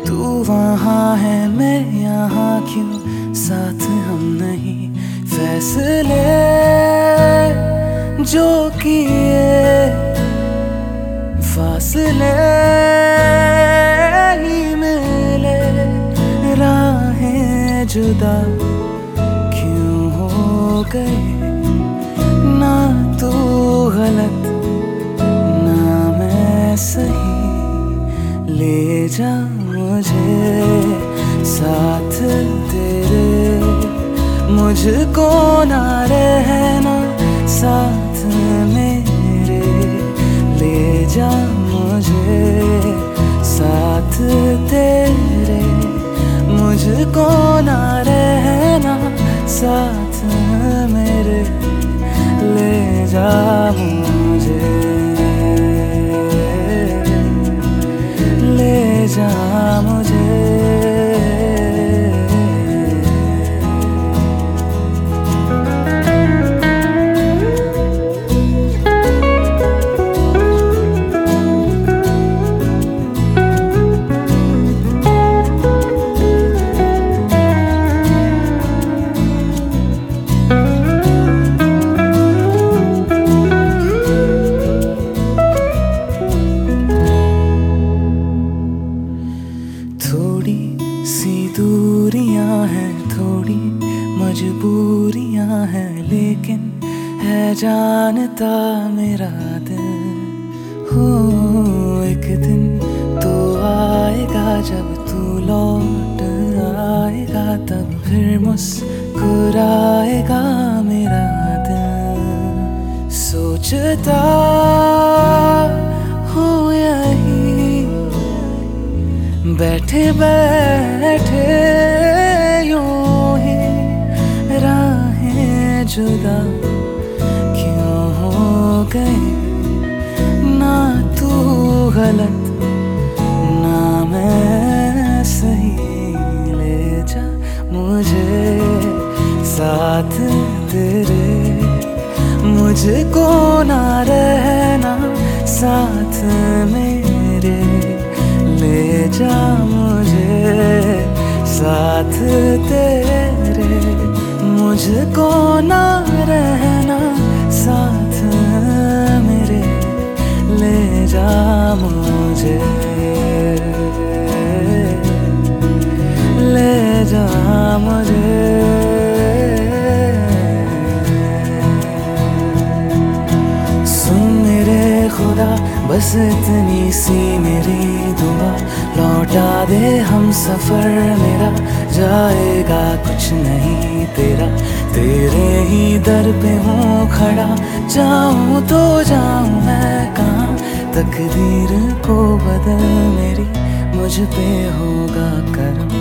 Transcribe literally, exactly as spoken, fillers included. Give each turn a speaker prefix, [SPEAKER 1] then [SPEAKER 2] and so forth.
[SPEAKER 1] तू वहाँ है मैं यहाँ क्यों, साथ हम नहीं। फैसले जो किए फासले ही मिले, राहें जुदा क्यों हो गए। ना तू गलत ना मैं सही, ले जा मुझे साथ तेरे। मुझको ना रहना साथ मेरे, ले जा मुझे साथ तेरे। मुझको ना रहना साथ मेरे, ले जा मुझे, ले जा मुझे। थोड़ी सी दूरियां हैं, थोड़ी मजबूरियां हैं, लेकिन है जानता मेरा दिल। हो एक दिन तो आएगा जब तू लौट आएगा, तब फिर मुस्कुराएगा मेरा दिल। सोचता हो यही बैठे बैठे यूं ही, राहें जुदा क्यों हो गए। ना तू गलत ना मैं सही, ले जा मुझे साथ तेरे। मुझको ना रहना साथ मेरे, ले जा मुझे साथ तेरे। मुझको ना रहना साथ मेरे, ले जा मुझे, ले जा मुझे। सुन मेरे खुदा बस इतनी सी मेरी दुआ, लौटा दे हम सफर मेरा, जाएगा कुछ नहीं तेरा। तेरे ही दर पे हूँ खड़ा, जाऊँ तो जाऊँ मैं कहाँ। तकदीर को बदल मेरी, मुझ पे होगा करम।